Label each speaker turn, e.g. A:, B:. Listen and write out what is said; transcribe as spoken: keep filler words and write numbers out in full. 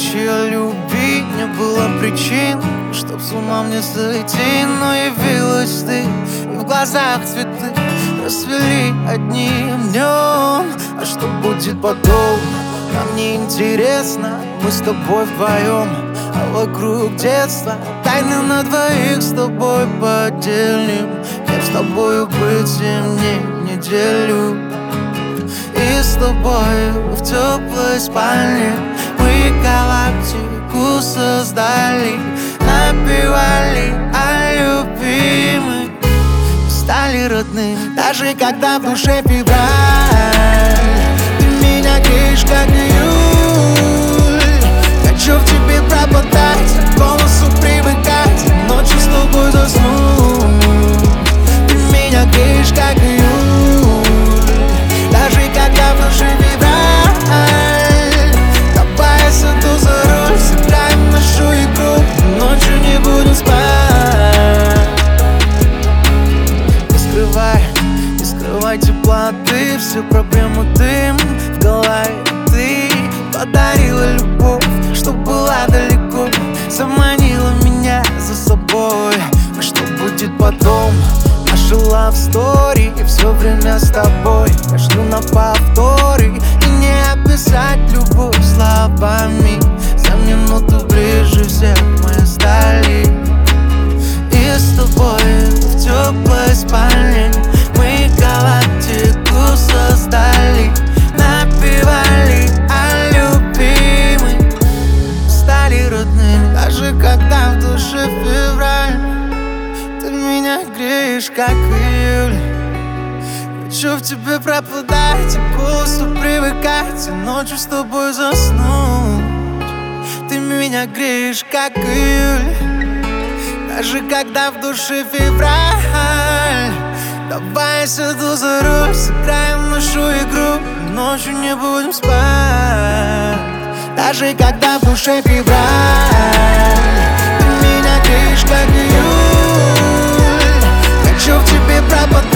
A: ночи о любви не было причин, чтоб с ума мне сойти, но явилась ты, и в глазах цветы расцвели одним днем. А что будет потом, нам не интересно, мы с тобой вдвоем, а вокруг детства тайны на двоих с тобой поделим. Кем с тобою быть мне неделю, и с тобой в теплой спальне мы галактику создали, напевали о любви, мы стали родными. Даже когда в душе февраль, ты меня греешь, как июль. Хочу в тебе пропадать, к голосу привыкать, ночью с тобой заснуть. Ты меня греешь, как июль. Даже когда в душе февраль, давай я сяду за руль, сыграем нашу игру, ночью не будем спать. Не скрывай, не скрывай теплоты, все проблемы дым в голове. Ты подарила любовь, что была далеко, заманила меня за собой. А что будет потом? Наша love story, и все время с тобой. Я жду на повторы, и не описать любовь словами. За минуту ближе всех мы стали, и с тобой в теплой спальне мы галактику создали, напевали о любви, мы стали родными. Даже когда в душе февраль, ты меня греешь, как июль. Хочу в тебе пропадать, и к голосу привыкать, и ночью с тобой заснуть. Ты меня греешь, как июль. Даже когда в душе февраль, давай я сяду за руль, сыграем нашу игру, ночью не будем спать. Даже когда в душе февраль, ты меня греешь, как июль. Хочу в тебе пропадать,